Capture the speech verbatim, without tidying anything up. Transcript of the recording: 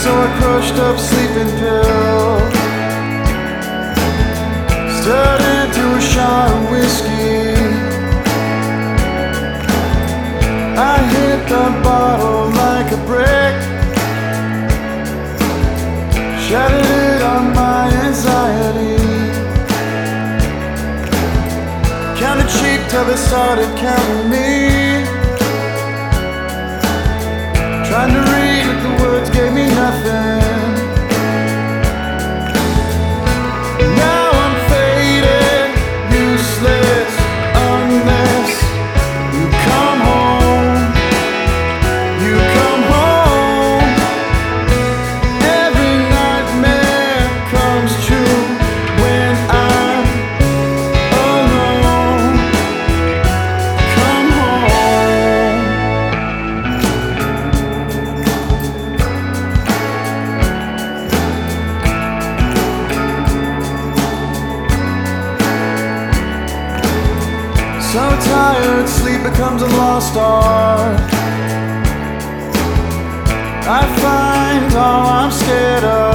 So I crushed up sleeping pill, stirred into a shot of whiskey. I hit the bottle like a brick, shattered it on my anxiety. Counted sheep till they started counting me. Trying to read but the words gave me nothing. Now I'm faded, useless, unless you come home. You come home. Every nightmare comes true when I'm alone. Come home. So tired, sleep becomes a lost art. I find all I'm scared of.